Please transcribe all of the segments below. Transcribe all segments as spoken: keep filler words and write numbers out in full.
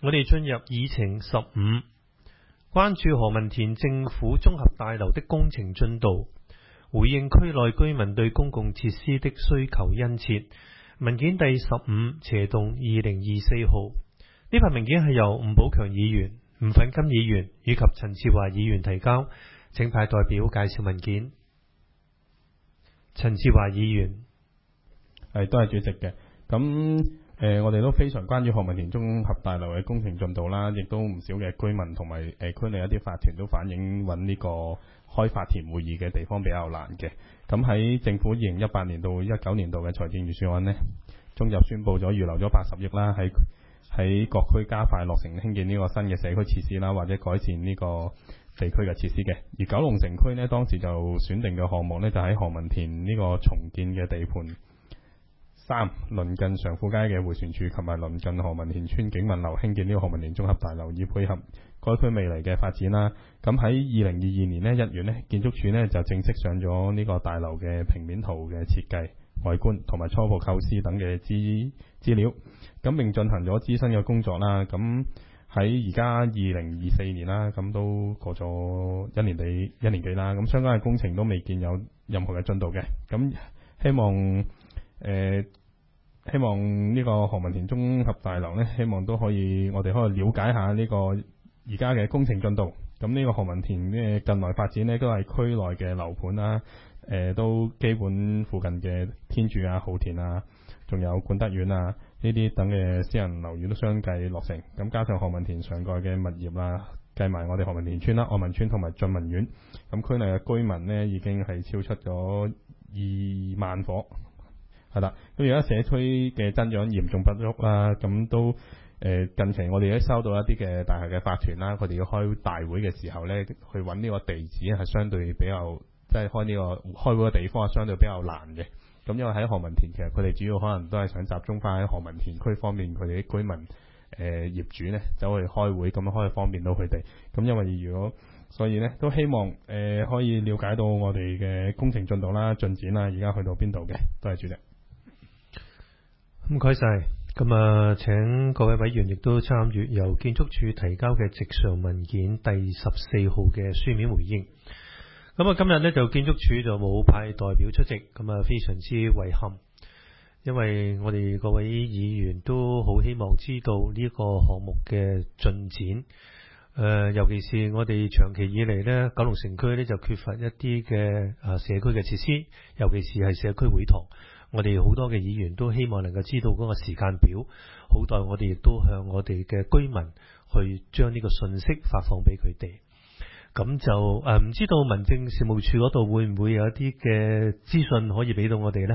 我哋進入議程十五，關注何文田政府綜合大樓的工程進度，回應區內居民對公共設施的需求殷切。文件第十五，斜動二零二四號。呢份文件係由吳寶強議員、吳奮金議員以及陳志華議員提交，請派代表介紹文件。陳志華議員， 係都係主席嘅。咁誒、呃，我哋都非常關注何文田綜合大樓嘅工程進度啦，亦都唔少嘅居民同埋誒區內一啲法團都反映揾呢個開法團會議嘅地方比較難嘅。咁喺政府二零一八年到一九年度嘅財政預算案呢，中入宣布咗預留咗八十億啦，喺喺各區加快落成興建呢個新嘅社區設施啦，或者改善呢個地區嘅設施嘅。而九龍城區呢，當時就選定嘅項目呢，就喺何文田呢個重建嘅地盤三，鄰近常富街嘅迴旋處，同埋鄰近何文田村景文樓興建呢個何文田綜合大樓，以配合該區未來嘅發展啦。咁喺二零二二年呢一月呢，建築署呢就正式上咗呢個大樓嘅平面圖嘅設計、外觀同埋初步構思等嘅資資料，咁並進行咗諮詢嘅工作啦。咁喺而家二零二四年啦，咁都過咗一年幾一年幾啦。咁相關嘅工程都未見有任何嘅進度嘅。咁希望誒。呃希望呢個何文田綜合大樓呢，希望都可以，我哋可以了解下呢個而家嘅工程進度。咁呢個何文田嘅近來發展呢，都係區內嘅樓盤啦，誒、呃，都基本附近嘅天柱啊、浩田啊，仲有冠德苑啊呢啲等嘅私人樓宇都相繼落成。咁加上何文田上蓋嘅物業啦，計埋我哋何文田村啦、愛民村同埋俊文苑，咁區內嘅居民呢，已經係超出咗二萬伙。係啦，咁而家社區嘅增長嚴重不足啦，咁都誒、呃、近期我哋都收到一啲嘅大廈嘅法團啦，佢哋要開大會嘅時候咧，去揾呢個地址係相對比較，即係開呢個開會嘅地方係相對比較難嘅。咁因為喺何文田，其實佢哋主要可能都係想集中翻喺何文田區方面，佢哋啲居民誒、呃、業主咧走去開會，咁樣可以方便到佢哋。咁因為如果所以咧，都希望誒、呃、可以了解到我哋嘅工程進度啦、進展啦，而家去到邊度嘅。多謝主席。 唔該晒，咁啊，請各位委員亦都參與由建築署提交嘅直上文件第十四號嘅書面回應。咁啊，今日呢，就建築署就冇派代表出席，咁啊非常之遺憾，因為我哋各位議員都好希望知道呢個項目嘅進展。誒、呃，尤其是我哋長期以嚟呢，九龍城區呢就缺乏一啲嘅啊社區嘅設施，尤其是係社區會堂。我哋好多嘅議員都希望能夠知道嗰個時間表，好待我哋亦都向我哋嘅居民去將呢個信息發放俾佢哋。咁就誒唔、呃、知道民政事務處嗰度會唔會有一啲嘅資訊可以俾到我哋呢？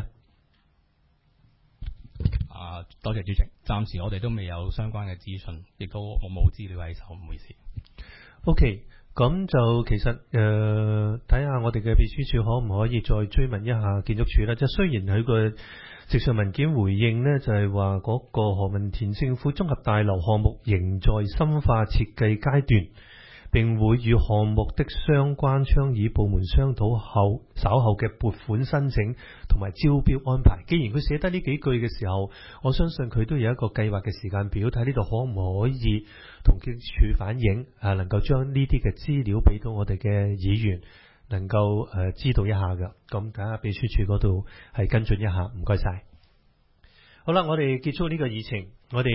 啊，多謝主席。暫時我哋都未有相關嘅資訊，亦都我冇資料喺手，唔好意思。 OK。咁就其實誒睇下我哋嘅秘書處可唔可以再追問一下建築署咧？即係雖然佢個直上文件回應呢，就係話嗰個何文田政府綜合大樓項目仍在深化設計階段，並會與項目的相關倡議部門商討後稍後嘅撥款申請同埋招標安排。既然佢寫得呢幾句嘅時候，我相信佢都有一個計劃嘅時間表，睇呢度可唔可以同建築署反映，啊，能夠將呢啲嘅資料俾到我哋嘅議員，能夠誒、呃、知道一下嘅。咁睇下秘書處嗰度係跟進一下，唔該晒。好啦，我哋結束呢個議程，我哋。